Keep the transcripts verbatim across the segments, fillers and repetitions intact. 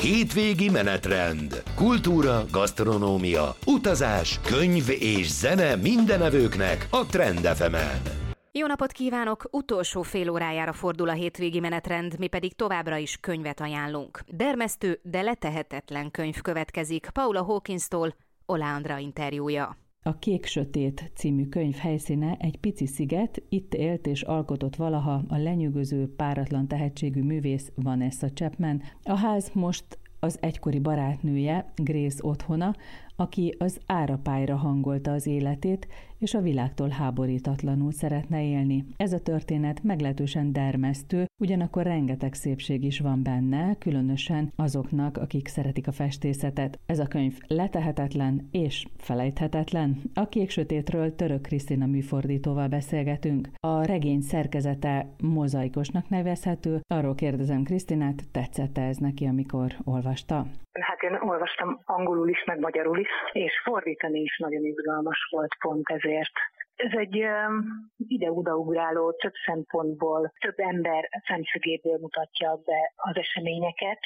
Hétvégi menetrend. Kultúra, gasztronómia, utazás, könyv és zene mindenevőknek a Trend ef emen. Jó napot kívánok! Utolsó fél órájára fordul a hétvégi menetrend, mi pedig továbbra is könyvet ajánlunk. Dermesztő, de letehetetlen könyv következik Paula Hawkins-tól, Oláh Andra interjúja. A Kék-sötét című könyv helyszíne egy pici sziget, itt élt és alkotott valaha a lenyűgöző, páratlan tehetségű művész Vanessa Chapman. A ház most az egykori barátnője, Grace otthona, aki az árapályra hangolta az életét, és a világtól háborítatlanul szeretne élni. Ez a történet meglehetősen dermesztő, ugyanakkor rengeteg szépség is van benne, különösen azoknak, akik szeretik a festészetet. Ez a könyv letehetetlen és felejthetetlen. A Kék-sötétről Török Krisztina műfordítóval beszélgetünk. A regény szerkezete mozaikosnak nevezhető. Arról kérdezem Krisztinát, tetszett ez neki, amikor olvasta? Hát én olvastam angolul is, meg magyarul is, és fordítani is nagyon izgalmas volt pont ezért. Ez egy um, ide-oda ugráló, több szempontból, több ember szemszögéből mutatja be az eseményeket.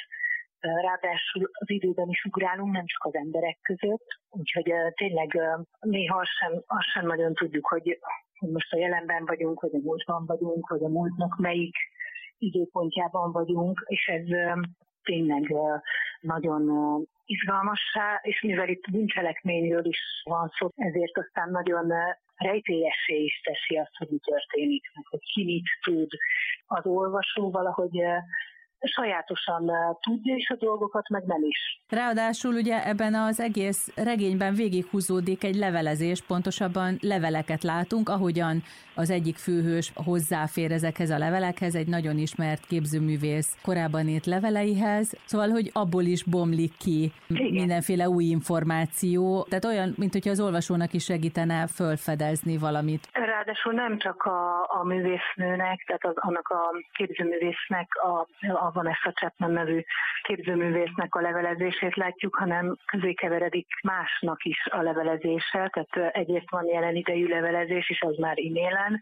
Ráadásul az időben is ugrálunk, nem csak az emberek között, úgyhogy uh, tényleg uh, néha azt sem, azt sem nagyon tudjuk, hogy, hogy most a jelenben vagyunk, vagy a múltban vagyunk, vagy a múltnak melyik időpontjában vagyunk, és ez uh, tényleg uh, nagyon uh, izgalmassá, és mivel itt bűncselekményről is van szó, ezért aztán nagyon uh, rejtélyessé is teszi azt, hogy mi történik, meg hogy ki mit tud. Az olvasó valahogy uh, sajátosan uh, tudja is a dolgokat, meg nem is. Ráadásul ugye ebben az egész regényben végighúzódik egy levelezés, pontosabban leveleket látunk, ahogyan az egyik főhős hozzáfér ezekhez a levelekhez, egy nagyon ismert képzőművész korábban írt leveleihez, szóval, hogy abból is bomlik ki Igen. mindenféle új információ, tehát olyan, mint hogyha az olvasónak is segítene fölfedezni valamit. Ráadásul nem csak a, a művésznőnek, tehát az, annak a képzőművésznek, a, a Vanessa Chapman nevű képzőművésznek a levelezését látjuk, hanem közé keveredik másnak is a levelezése, tehát egyrészt van jelen idejű levelezés, és az már e-mailen,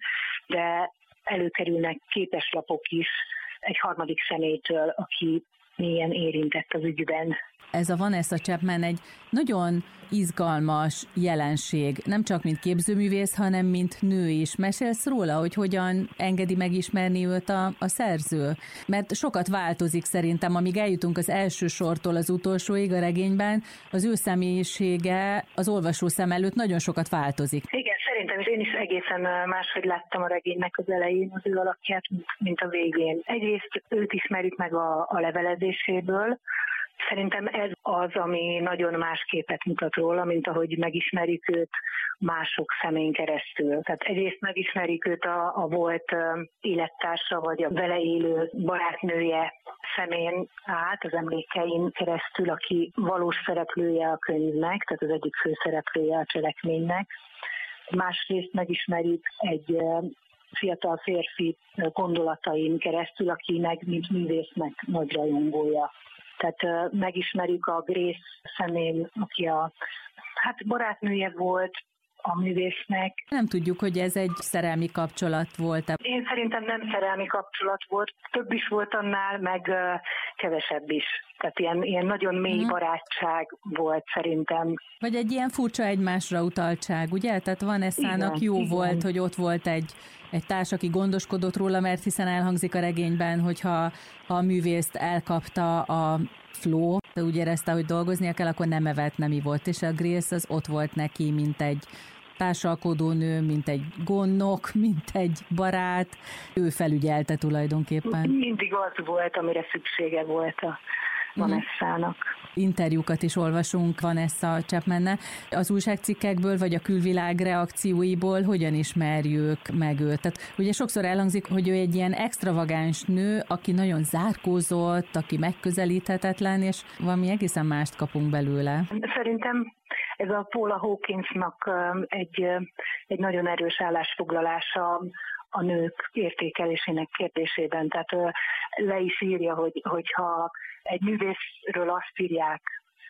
de előkerülnek képeslapok is egy harmadik személytől, aki mélyen érintett az ügyben. Ez a Vanessa Chapman egy nagyon izgalmas jelenség, nem csak mint képzőművész, hanem mint nő is. Mesélsz róla, hogy hogyan engedi megismerni őt a, a szerző? Mert sokat változik szerintem, amíg eljutunk az első sortól az utolsóig a regényben, az ő személyisége az olvasó szem előtt nagyon sokat változik. Igen, szerintem is én is egészen máshogy láttam a regénynek az elején az ő alakját, mint a végén. Egyrészt őt ismerjük meg a, a levelezéséből. Szerintem ez az, ami nagyon más képet mutat róla, mint ahogy megismerjük őt mások szemén keresztül. Tehát egyrészt megismerjük őt a, a volt élettársa, vagy a vele élő barátnője szemén át, az emlékein keresztül, aki valós szereplője a könyvnek, tehát az egyik főszereplője a cselekménynek. Másrészt megismerjük egy fiatal férfi gondolatain keresztül, aki meg, mint művésznek nagy rajongója. Tehát uh, megismerjük a Grace szemén, aki a hát barátnője volt a művésznek. Nem tudjuk, hogy ez egy szerelmi kapcsolat volt. Én szerintem nem szerelmi kapcsolat volt. Több is volt annál, meg uh, kevesebb is. Tehát ilyen, ilyen nagyon mély hmm. barátság volt szerintem. Vagy egy ilyen furcsa egymásra utaltság, ugye? Tehát Vanessának jó igen. volt, hogy ott volt egy, egy társ, aki gondoskodott róla, mert hiszen elhangzik a regényben, hogyha ha a művészt elkapta a Flo, de úgy érezte, hogy dolgoznia kell, akkor nem evett, nem ivott, és a Grace az ott volt neki, mint egy társalkodónő, mint egy gondnok, mint egy barát. Ő felügyelte tulajdonképpen. Mindig az volt, amire szüksége volt a Vanessának. Interjúkat is olvasunk Vanessa Chapmannel. Az újságcikkekből, vagy a külvilág reakcióiból hogyan ismerjük meg őt? Tehát ugye sokszor elhangzik, hogy ő egy ilyen extravagáns nő, aki nagyon zárkózott, aki megközelíthetetlen, és valami egészen mást kapunk belőle. Szerintem ez a Paula Hawkinsnak egy, egy nagyon erős állásfoglalása a nők értékelésének kérdésében. Tehát le is írja, hogy, hogyha egy művészről azt írják,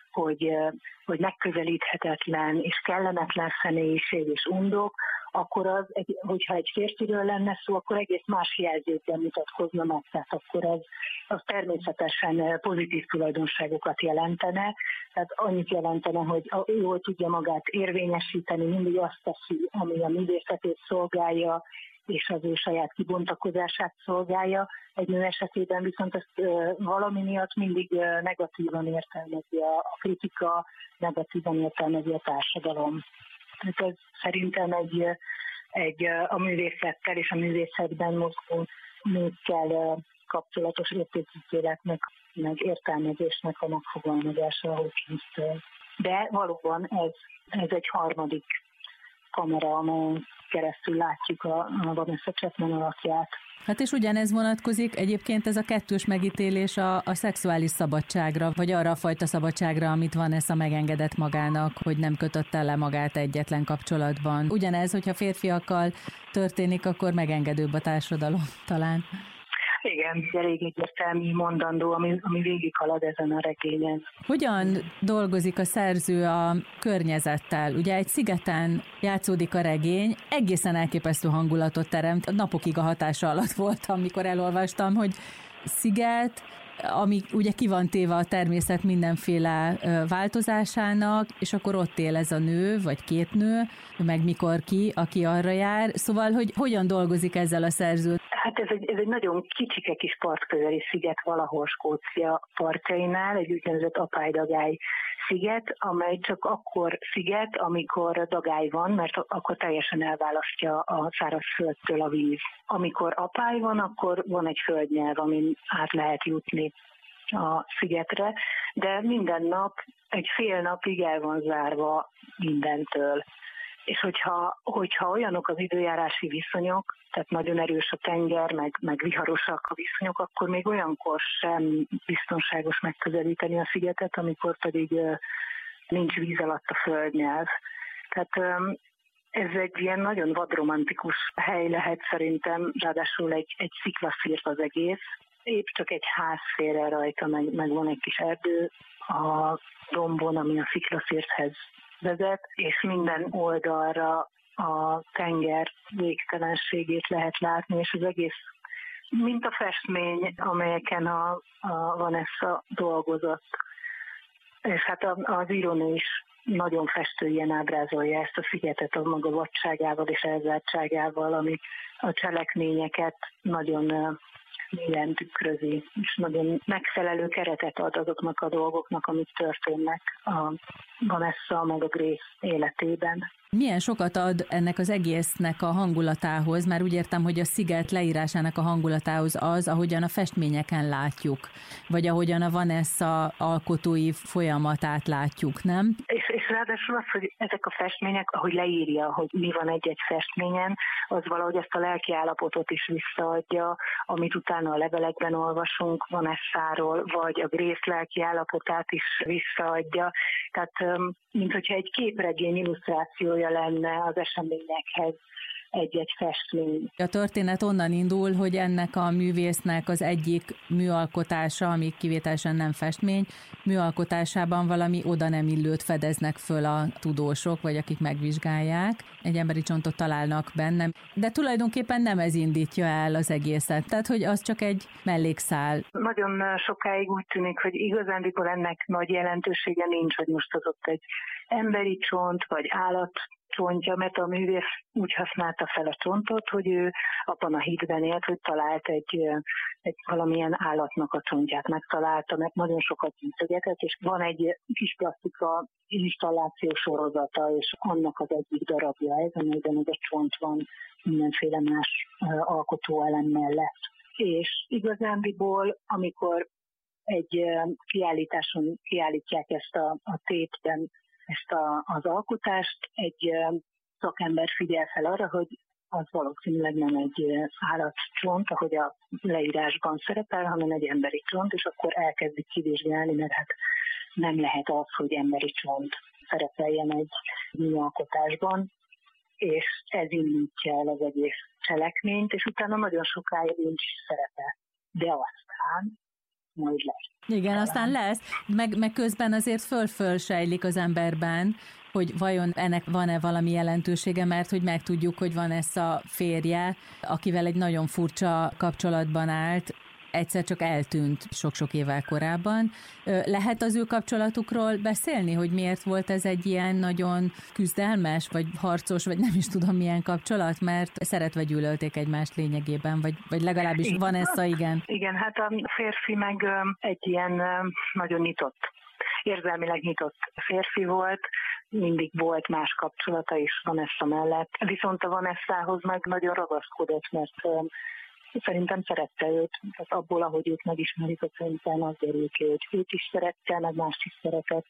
hogy, hogy megközelíthetetlen és kellemetlen személyiség és undok, akkor az, egy, hogyha egy férfiről lenne szó, akkor egész más jelzőkben mutatkozna meg, tehát akkor az, az természetesen pozitív tulajdonságokat jelentene, tehát annyit jelentene, hogy jól tudja magát érvényesíteni, mindig azt teszi, ami a művészetét szolgálja, és az ő saját kibontakozását szolgálja. Egy nő esetében viszont ezt valami miatt mindig negatívan értelmezi a kritika, negatívan értelmezi a társadalom. Tehát ez szerintem egy, egy a művészettel és a művészetben mozgó nőkkel kapcsolatos értékítéletnek, meg értelmezésnek a megfogalmazása, Hawkins-től. De valóban ez, ez egy harmadik kamera, amelyen keresztül látjuk a, a Vanessa Chapman alakját. Hát és ugyanez vonatkozik egyébként ez a kettős megítélés a, a szexuális szabadságra, vagy arra a fajta szabadságra, amit Vanessa megengedett magának, hogy nem kötötte le magát egyetlen kapcsolatban. Ugyanez, hogyha férfiakkal történik, akkor megengedőbb a társadalom talán. Igen, elég egyértelmű mondandó, ami, ami végighalad ezen a regényen. Hogyan dolgozik a szerző a környezettel? Ugye egy szigeten játszódik a regény, egészen elképesztő hangulatot teremt. Napokig a hatása alatt voltam, amikor elolvastam, hogy sziget, ami ugye ki van téve a természet mindenféle változásának, és akkor ott él ez a nő, vagy két nő, meg mikor ki, aki arra jár. Szóval, hogy hogyan dolgozik ezzel a szerző? Hát ez egy, ez egy nagyon kicsike kis partközeli sziget valahol Skócia partjainál, egy úgynevezett Apály-Dagály sziget, amely csak akkor sziget, amikor dagály van, mert akkor teljesen elválasztja a szárazföldtől a víz. Amikor apály van, akkor van egy földnyelv, amin át lehet jutni a szigetre, de minden nap egy fél napig el van zárva mindentől. És hogyha, hogyha olyanok az időjárási viszonyok, tehát nagyon erős a tenger, meg, meg viharosak a viszonyok, akkor még olyankor sem biztonságos megközelíteni a szigetet, amikor pedig uh, nincs víz alatt a földnyelv. Tehát um, ez egy ilyen nagyon vadromantikus hely lehet szerintem, ráadásul egy, egy sziklaszírt az egész. Épp csak egy ház félre rajta, meg, meg van egy kis erdő a dombon, ami a sziklaszírthez vezet, és minden oldalra a tenger végtelenségét lehet látni, és az egész, mint a festmény, amelyeken a, a Vanessa dolgozott. És hát az írónő is nagyon festően ábrázolja ezt a szigetet a maga vadságával és elzártságával, ami a cselekményeket nagyon mélyen tükrözi, és nagyon megfelelő keretet ad azoknak a dolgoknak, amik történnek a Vanessa meg a Grace életében. Milyen sokat ad ennek az egésznek a hangulatához, már úgy értem, hogy a sziget leírásának a hangulatához az, ahogyan a festményeken látjuk, vagy ahogyan a Vanessa alkotói folyamatát látjuk, nem? És, és ráadásul az, hogy ezek a festmények, ahogy leírja, hogy mi van egy-egy festményen, az valahogy ezt a lelki állapotot is visszaadja, amit utána a levelekben olvasunk Vanessáról, vagy a Grace lelki állapotát is visszaadja. Tehát, mint hogyha egy képregény illusztrációja lenne az eseményekhez egy-egy festmény. A történet onnan indul, hogy ennek a művésznek az egyik műalkotása, ami kivételesen nem festmény, műalkotásában valami oda nem illőt fedeznek föl a tudósok, vagy akik megvizsgálják. Egy emberi csontot találnak benne, de tulajdonképpen nem ez indítja el az egészet, tehát hogy az csak egy mellékszál. Nagyon sokáig úgy tűnik, hogy igazándiból ennek nagy jelentősége nincs, hogy most az ott egy emberi csont, vagy állat csontja, mert a művész úgy használta fel a csontot, hogy ő abban a hitben élt, hogy talált egy, egy valamilyen állatnak a csontját, megtalálta, mert nagyon sokat gyűjtögetett, és van egy kis plastika installáció sorozata, és annak az egyik darabja ez, amelyben ez a csont van mindenféle más alkotóelem mellett. És igazándiból, amikor egy kiállításon kiállítják ezt a, a tépben, ezt a, az alkotást, egy szakember figyel fel arra, hogy az valószínűleg nem egy állatcsont, ahogy a leírásban szerepel, hanem egy emberi csont, és akkor elkezdik kivizsgálni, mert hát nem lehet az, hogy emberi csont szerepeljen egy műalkotásban, és ez indítja el az egész cselekményt, és utána nagyon sokáig nincs szerepe. De aztán majd lesz. Igen, talán. Aztán lesz, meg, meg közben azért föl-föl sejlik az emberben, hogy vajon ennek van-e valami jelentősége, mert hogy megtudjuk, hogy van ez a férje, akivel egy nagyon furcsa kapcsolatban állt, egyszer csak eltűnt sok-sok évvel korábban. Lehet az ő kapcsolatukról beszélni, hogy miért volt ez egy ilyen nagyon küzdelmes, vagy harcos, vagy nem is tudom milyen kapcsolat, mert szeretve gyűlölték egymást lényegében, vagy, vagy legalábbis igen. Vanessa, igen. Igen, hát a férfi meg egy ilyen nagyon nyitott, érzelmileg nyitott férfi volt, mindig volt más kapcsolata is Vanessa mellett, viszont a Vanessához meg nagyon ragaszkodott, mert szerintem szerette őt, tehát abból, ahogy őt megismerik a könyvben, az derül ki, hogy őt is szerette, meg mást is szeretett.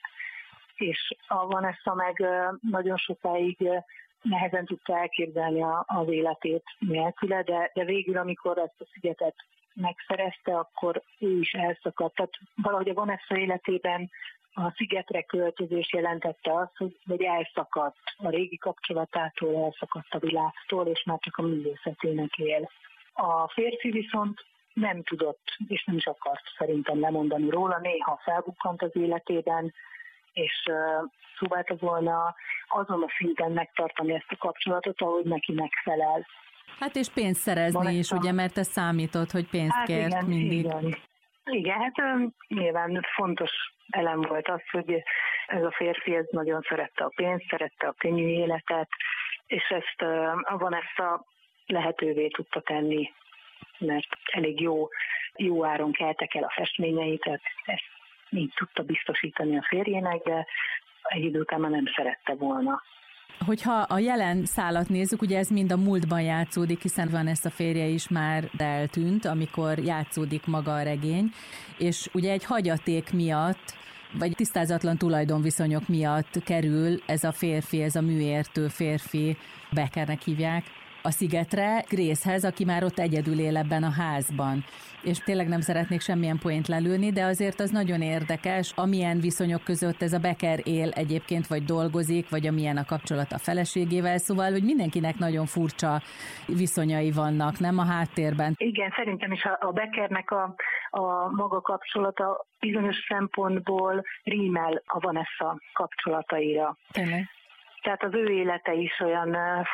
És a Vanessa meg nagyon sokáig nehezen tudta elképzelni az életét nélküle, de, de végül, amikor ezt a szigetet megszerezte, akkor ő is elszakadt. Tehát valahogy a Vanessa életében a szigetre költözés jelentette azt, hogy, hogy elszakadt a régi kapcsolatától, elszakadt a világtól, és már csak a művészetének él. A férfi viszont nem tudott, és nem is akart szerintem lemondani róla, néha felbukkant az életében, és uh, próbálta volna azon a szinten megtartani ezt a kapcsolatot, ahogy neki megfelel. Hát és pénzt szerezni Van is, a... ugye, mert ez számított, hogy pénzt hát kért igen, mindig. Igen, igen hát um, nyilván fontos elem volt az, hogy ez a férfi ez nagyon szerette a pénzt, szerette a könnyű életet, és ezt uh, a Vanessa lehetővé tudta tenni, mert elég jó, jó áron keltek el a festményeit, tehát ezt így tudta biztosítani a férjének, de egy idő után már nem szerette volna. Hogyha a jelen szálat nézzük, ugye ez mind a múltban játszódik, hiszen van ezt a férje is már eltűnt, amikor játszódik maga a regény, és ugye egy hagyaték miatt, vagy tisztázatlan tulajdonviszonyok miatt kerül ez a férfi, ez a műértő férfi, Beckernek hívják, a szigetre, Gracehez, aki már ott egyedül él ebben a házban. És tényleg nem szeretnék semmilyen poént lelőni, de azért az nagyon érdekes, amilyen viszonyok között ez a Becker él egyébként, vagy dolgozik, vagy amilyen a kapcsolat a feleségével, szóval, hogy mindenkinek nagyon furcsa viszonyai vannak, nem a háttérben. Igen, szerintem is a Beckernek a, a maga kapcsolata bizonyos szempontból rímel a Vanessa kapcsolataira. Tényleg. Tehát az ő élete is olyan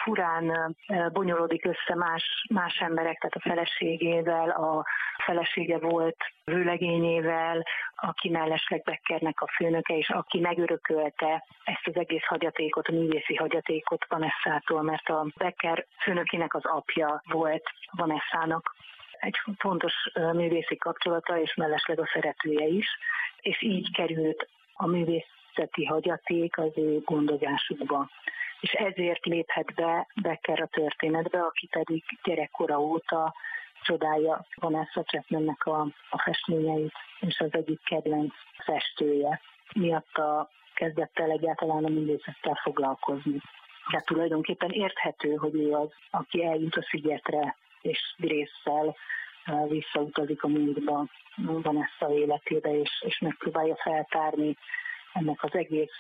furán bonyolódik össze más, más emberek, tehát a feleségével, a felesége volt vőlegényével, aki mellesleg Beckernek a főnöke, és aki megörökölte ezt az egész hagyatékot, a művészi hagyatékot Vanessától, mert a Becker főnökének az apja volt Vanessának egy fontos művészi kapcsolata, és mellesleg a szeretője is, és így került a művész hagyaték az ő gondozásukba. És ezért léphet be Becker a történetbe, aki pedig gyerekkora óta csodálja Vanessa Chapmannek a, a festményeit, és az egyik kedvenc festője. Miatta kezdett el egyáltalán a művészettel foglalkozni. De tulajdonképpen érthető, hogy ő az, aki eljut a szigetre, és Grace-szel visszautazik a múltba Vanessa életébe, és, és megpróbálja feltárni ennek az egész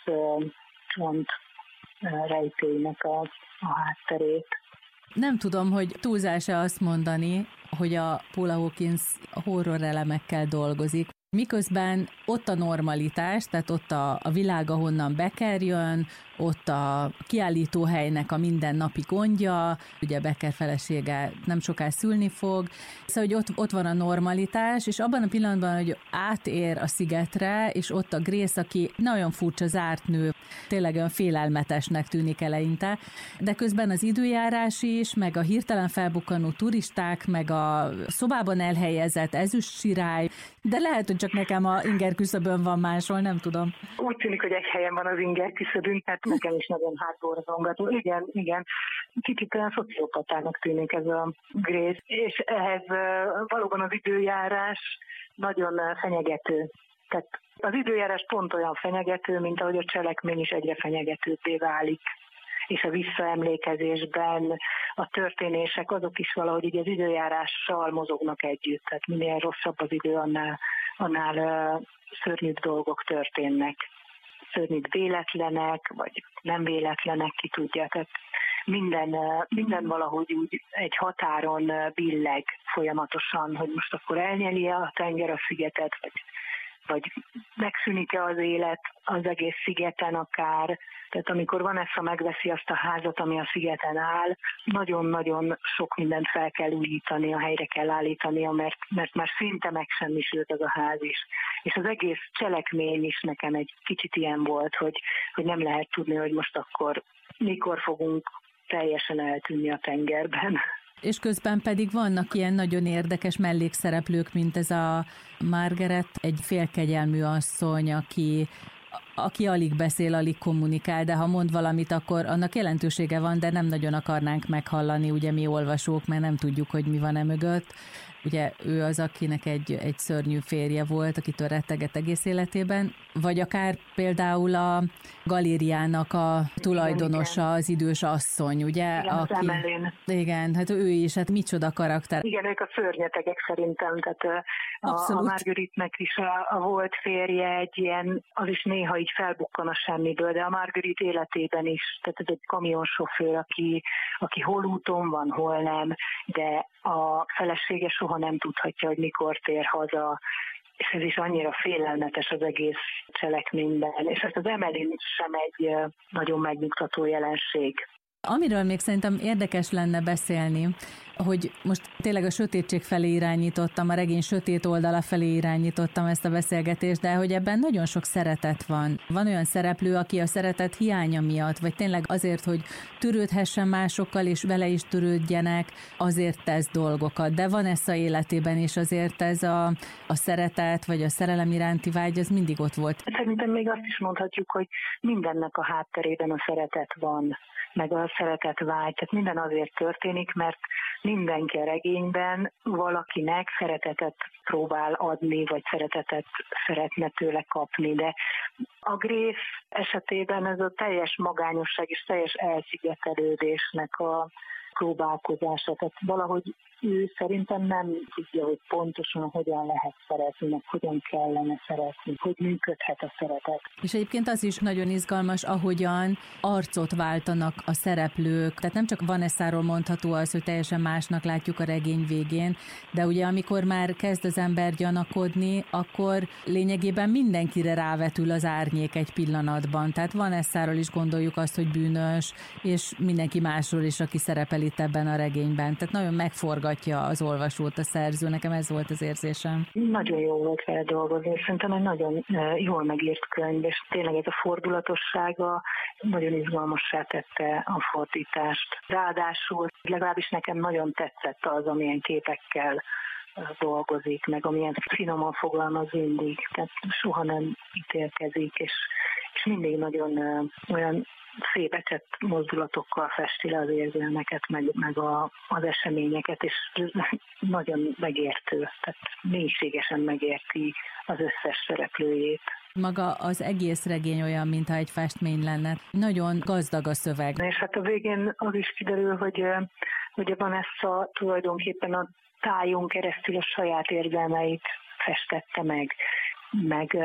csont uh, rejtélynek a, a hátterét. Nem tudom, hogy túlzás-e azt mondani, hogy a Paula Hawkins horror elemekkel dolgozik, miközben ott a normalitás, tehát ott a, a világ, ahonnan Becker jön, ott a kiállítóhelynek a mindennapi gondja, ugye Becker felesége nem soká szülni fog, szóval, hogy ott, ott van a normalitás, és abban a pillanatban, hogy átér a szigetre, és ott a Grace, aki nagyon furcsa zárt nő, tényleg olyan félelmetesnek tűnik eleinte, de közben az időjárás is, meg a hirtelen felbukkanó turisták, meg a szobában elhelyezett ezüstsirály, de lehet, hogy csak nekem a inger küszöbön van máshol, nem tudom. Úgy tűnik, hogy egy helyen van az inger küszöbünk, tehát nekem is nagyon hátborzongató. Igen, igen. Kicsit olyan szociopatának tűnik ez a Grace, és ehhez valóban az időjárás nagyon fenyegető. Tehát az időjárás pont olyan fenyegető, mint ahogy a cselekmény is egyre fenyegetőbbé válik. És a visszaemlékezésben a történések azok is valahogy így az időjárással mozognak együtt. Tehát minél rosszabb az idő, annál, annál uh, szörnyűbb dolgok történnek. Szörnyűbb véletlenek, vagy nem véletlenek, ki tudja. Tehát minden, minden valahogy úgy egy határon billeg folyamatosan, hogy most akkor elnyeli a tenger a szigetet, vagy, vagy megszűnik-e az élet az egész szigeten akár. Tehát amikor Vanessa megveszi azt a házat, ami a szigeten áll, nagyon-nagyon sok mindent fel kell újítania, helyre kell állítania, mert, mert már szinte megsemmisült az a ház is. És az egész cselekmény is nekem egy kicsit ilyen volt, hogy, hogy nem lehet tudni, hogy most akkor mikor fogunk teljesen eltűnni a tengerben. És közben pedig vannak ilyen nagyon érdekes mellékszereplők, mint ez a Margaret, egy félkegyelmű asszony, aki, aki alig beszél, alig kommunikál, de ha mond valamit, akkor annak jelentősége van, de nem nagyon akarnánk meghallani, ugye mi olvasók, mert nem tudjuk, hogy mi van e mögött. Ugye ő az, akinek egy, egy szörnyű férje volt, akitől retteget egész életében, vagy akár például a galériának a tulajdonosa, igen, az idős asszony, ugye? Igen, aki, az Emelén. Igen, hát ő is, hát micsoda karakter. Igen, ők a szörnyetegek szerintem, tehát a, a Marguerite-nek is a, a volt férje egy ilyen, az is néha így felbukkan a semmiből, de a Marguerite életében is, tehát ez egy kamionsofőr, aki, aki hol úton van, hol nem, de a felesége soha nem tudhatja, hogy mikor tér haza, és ez is annyira félelmetes az egész cselekményben, és ezt az Emelén sem egy nagyon megnyugtató jelenség. Amiről még szerintem érdekes lenne beszélni, hogy most tényleg a sötétség felé irányítottam, a regény sötét oldala felé irányítottam ezt a beszélgetést, de hogy ebben nagyon sok szeretet van. Van olyan szereplő, aki a szeretet hiánya miatt, vagy tényleg azért, hogy törődhessen másokkal, és vele is törődjenek, azért tesz dolgokat. De Vanessa életében is azért ez a, a szeretet, vagy a szerelem iránti vágy, az mindig ott volt. Szerintem még azt is mondhatjuk, hogy mindennek a hátterében a szeretet van, meg a szeretet vágy. Tehát minden azért történik, mert mindenki a regényben valakinek szeretetet próbál adni, vagy szeretetet szeretne tőle kapni, de a Grace esetében ez a teljes magányosság és teljes elszigetelődésnek a próbálkozása, tehát valahogy ő szerintem nem tudja, hogy pontosan hogyan lehet szeretni, meg hogyan kellene szeretni, hogy működhet a szeretet. És egyébként az is nagyon izgalmas, ahogyan arcot váltanak a szereplők. Tehát nem csak Vanessáról mondható az, hogy teljesen másnak látjuk a regény végén, de ugye amikor már kezd az ember gyanakodni, akkor lényegében mindenkire rávetül az árnyék egy pillanatban. Tehát Vanessáról is gondoljuk azt, hogy bűnös, és mindenki másról is, aki szerepel itt ebben a regényben. Tehát nagyon megforgatja az olvasót a szerző. Nekem ez volt az érzésem. Nagyon jó volt vele dolgozni, szerintem egy nagyon jól megírt könyv, és tényleg ez a fordulatossága nagyon izgalmassá tette a fordítást. Ráadásul legalábbis nekem nagyon tetszett az, amilyen képekkel dolgozik, meg amilyen finoman fogalmaz mindig, tehát soha nem ítélkezik, és, és mindig nagyon olyan szépetett mozdulatokkal festi le az érzelmeket, meg, meg a, az eseményeket, és nagyon megértő, tehát mélységesen megérti az összes szereplőjét. Maga az egész regény olyan, mintha egy festmény lenne. Nagyon gazdag a szöveg. És hát a végén az is kiderül, hogy, hogy a Vanessa tulajdonképpen a tájon keresztül a saját érzelmeit festette meg, meg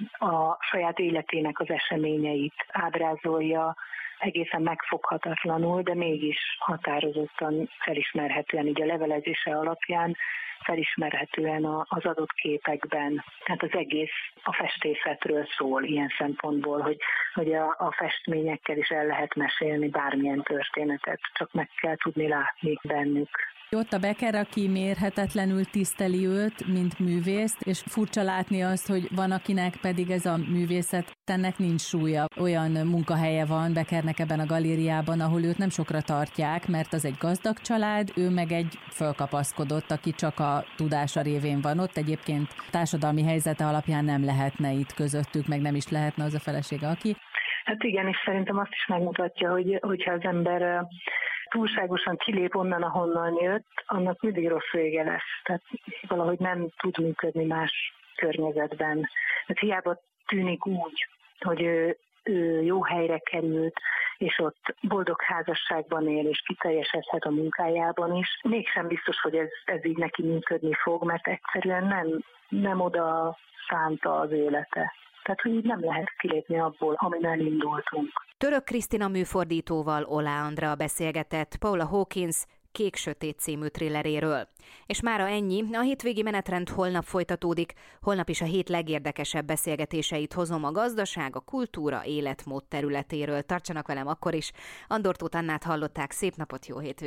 a saját életének az eseményeit ábrázolja egészen megfoghatatlanul, de mégis határozottan felismerhetően, így a levelezése alapján felismerhetően az adott képekben. Tehát az egész a festészetről szól ilyen szempontból, hogy, hogy a, a festményekkel is el lehet mesélni bármilyen történetet, csak meg kell tudni látni bennük. Ott a Becker, aki mérhetetlenül tiszteli őt, mint művészt, és furcsa látni azt, hogy van, akinek pedig ez a művészet, ennek nincs súlya. Olyan munkahelye van Beckernek ebben a galériában, ahol őt nem sokra tartják, mert az egy gazdag család, ő meg egy fölkapaszkodott, aki csak a tudása révén van ott. Egyébként társadalmi helyzete alapján nem lehetne itt közöttük, meg nem is lehetne az a felesége, aki. Hát igen, és szerintem azt is megmutatja, hogy, hogyha az ember túlságosan kilép onnan, ahonnan jött, annak mindig rossz vége lesz. Tehát valahogy nem tud működni más környezetben. Hát hiába tűnik úgy, hogy ő, ő jó helyre került, és ott boldog házasságban él, és kiteljesedhet a munkájában is. Mégsem biztos, hogy ez, ez így neki működni fog, mert egyszerűen nem, nem oda szánta az élete. Tehát, hogy így nem lehet kilépni abból, amin elindultunk. Török Krisztina műfordítóval Oláh Andrea beszélgetett Paula Hawkins Kék-sötét című thrilleréről. És mára ennyi, a hétvégi menetrend holnap folytatódik, holnap is a hét legérdekesebb beszélgetéseit hozom a gazdaság, a kultúra, életmód területéről. Tartsanak velem akkor is. Andor Tóth Annát hallották, szép napot, jó hétvégét!